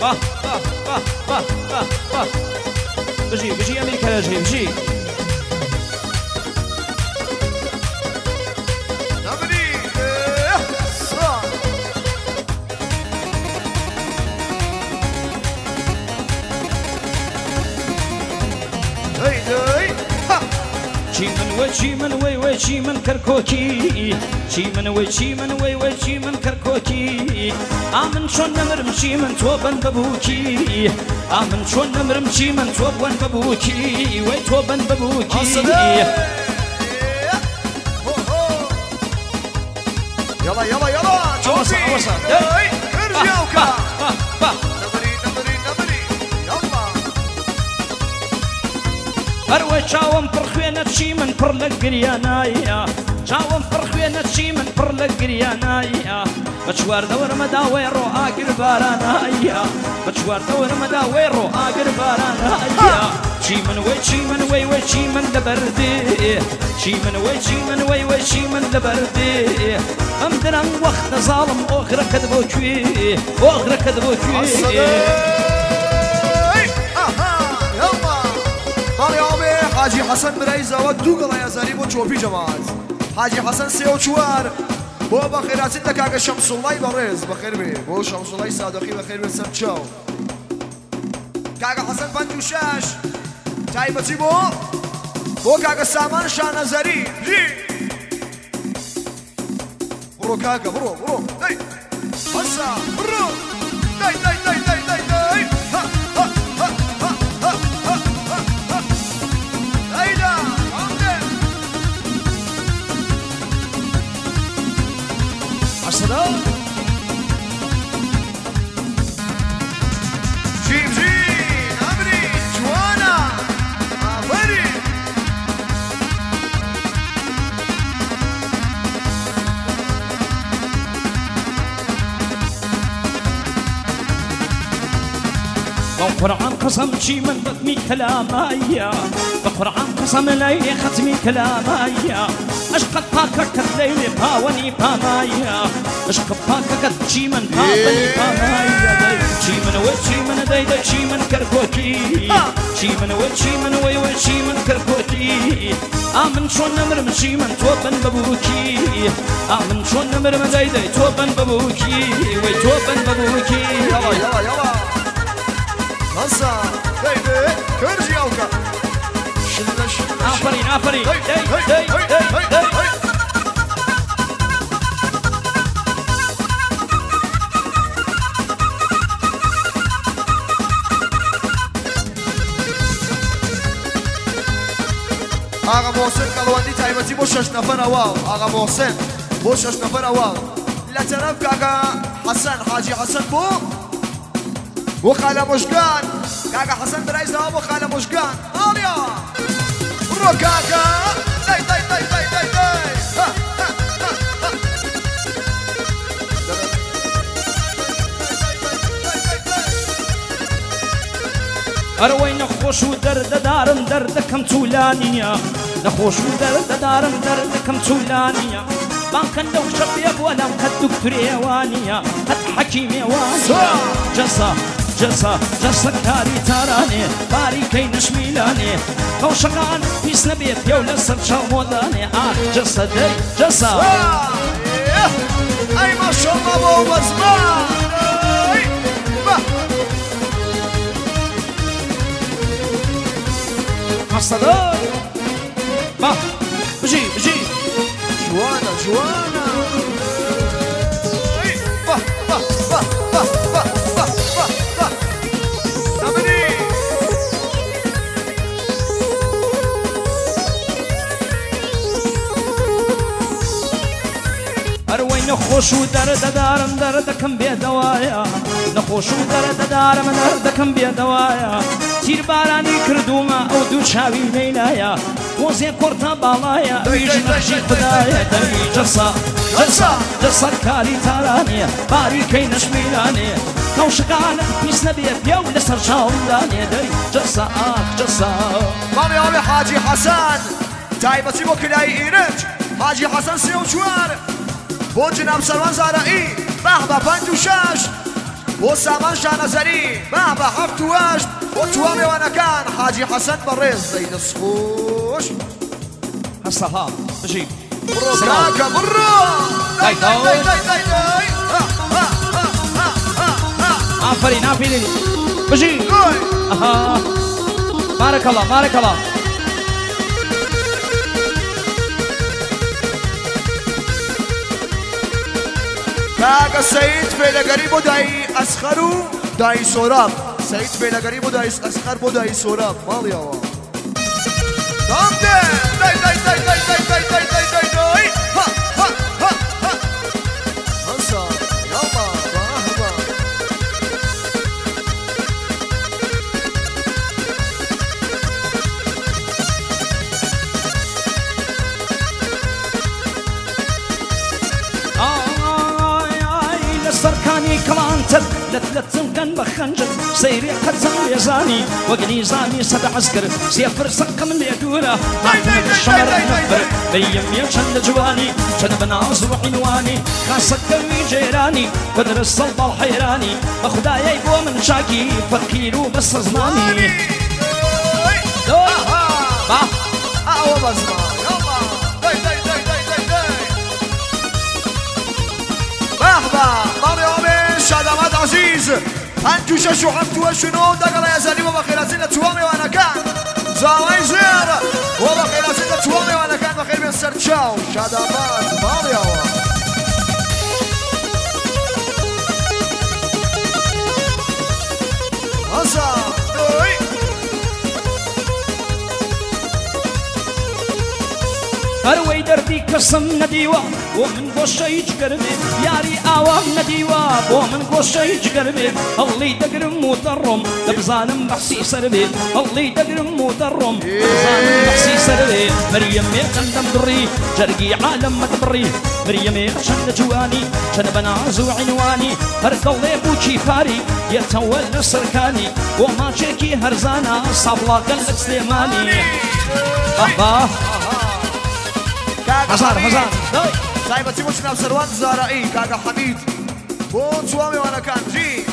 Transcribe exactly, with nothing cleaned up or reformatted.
با با با با با با بجي بجي أمريكا بجي بجي چی من وی چی من وی وی چی من کرکوکی چی من وی چی من وی وی چی من کرکوکی آمن شون نمرم چی من تو بن ببوکی آمن شون نمرم چی من تو بن ببوکی وی تو بن ببوکی يلا يلا يلا اوصل اوصل ارجعوك أروي شاوم فرخوينة شي من فرلق قريانايا شاوم فرخوينة شي من فرلق قريانايا بشوار دور مداويرو آقر بارانايا بشوار دور مداويرو آقر بارانايا شي من وي شي من وي وي شي من لبردي شي من وي شي من وي وي شي من لبردي أمدنا وقت ظالم أخرى كذبوكي أخرى كذبوكي حاجی حسن برایزا و دو گلای زری بو چوبی جماعت حاجی حسن سه و چوار بو بخیراتی دکاگ شمس الله برز بخیر بی بو شمس الله صادقی بخیر بی سم چاو کاگ حسن پنج و شش تایبتی بو بو کاگ سامان شان زری جی برو کاگ برو برو دی حسا برو دی دی دی دی دی دی ها ها ها ها ها السلام جيب جيب أمري جوانا عبري بقرآن قسم شي من ختمي كلامايا بقرآن قسم لي ختمي كلامايا أشقد باكك الليل باوني بامايا أشقد باكك شي من باوني بامايا شي من وي شي من داي داي شي من كركوكي شي من وي شي من وي وي شي من كركوكي آمن شون نمرم شي من توبن ببوكي آمن شون نمرم داي داي توبن ببوكي وي توبن ببوكي يلا يلا يلا هسا بيبي كرجي اوكا شلنا شلنا عفرين عفرين هي هي هي هي هي آقا محسن قلواندی تایبتی با شش نفر اول آقا محسن با شش نفر اول لطرف کاکا حسن حاجی حسن بو و خاله مشکان کاکا حسن برای زواب و خاله مشکان آلیا برو کاکا دی دی دی دی دی دی أروي نخوش ودرد دارم درد كم تولانية نخوش ودرد دارم درد كم تولانية ما كان لو شبيب ولا كان دكتور يوانية كان حكيم يوانية جسا جسا جسا كاري تاراني باري كي نشميلاني خوشقان بيس نبيب يولا سرشا موداني آه جسا دي جسا أي ما شاء الله أبو بزمان حصدار با بجي بجي جوانا جوانا با با با با با با با با نمني أروي نخوش ودرد دارم درد كم بيدوايا نخوش ودرد دارم درد كم بيدوايا تیر بارانی کردوما او دو چاوی لیلایا موزی کرتا بالایا ویج نقشی خدایا دوی جسا جسا جسا کاری تارانیه باری که نشمیلانیه کوشقانت پیس نبیه بیو لسر شاوندانیه دوی جسا آخ جسا مامی آمی حاجی حسن تایبتی با کلای ایرج حاجی حسن سی و چوار با جناب سروان زارعی بحبه پنج و شش بۆ سامان شانەزەری با بە هەفت و هەشت بۆ چوار میوانەکان حاجی حەسەن بەڕێز دەی دەستخۆش هەستەها بژی بڕۆ کاکە بڕۆ دای دای دای دای دای دای ئافرین ئافرین بژی ئەها بارەکەڵا بارەکەڵا کاکە سەید فێلەگەری بۆ دای ئەسخەر و دای سۆراب سەید فێلەگەری بۆ دای ئەسخەر بۆ دای سۆراب ماڵیەوە دام دێ دای دای دای دای دای دای دای دای دای دای ها ها ها ها هەسا یاڵا باهبا سەرکانی کڵانتر لەت لەتم بە خەنجر سەیری قەزم لێزانی وەگنی زانی سەد عەسکر سێفر سەقم لێ دوورە هاتنە شەمەر نەفر بەیەمێ چەندە جوانی چەند بەناز و عینوانی خاسەکەوی جێرانی بەدرە سەڵ بەڵ حەیرانی بە خودایەی بۆ من چاکی فەقیر و بەسە زمانی با ئەوە بەزما یاڵا دای دای دای دای دای دای بەهبە شادامات عزیز پنج و شش و هەفت و هەشت و نۆ دەگەڵ یازانی و بە خێرازی لە چوار میوانەکان زاوای زێر و بە خێرازی لە چوار میوانەکان بەخێر بێن سەر چاو شادامات باڵیەوە هەسا دوی هەروەی دەردی کەسم نەدیوە بۆ من گۆشەی جگەرمێ یاری ئاوام نەدیوە بۆ من گۆشەی جگەرمێ هەڵی دەگرم و دەڕۆم دەبزانم بەحسی سەر بێ هەڵی دەگرم و دەڕۆم دەبزانم بەحسی سەر بێ مەریەمێ چەندەم بڕی جەرگی عالەم مەتبڕی مەریەمێ چەندە جوانی چەند بەناز و عینوانی هەر دڵێ بووکی فاری یەتەوە لە سەرکانی بۆ ماچێکی هەرزانە سابڵاگەل لە سلێمانی ئەبا هەزار هەزار تایبەتی بۆ چناو سەروان زارایی کاکە حەمید بۆ چوار میوانەکان جی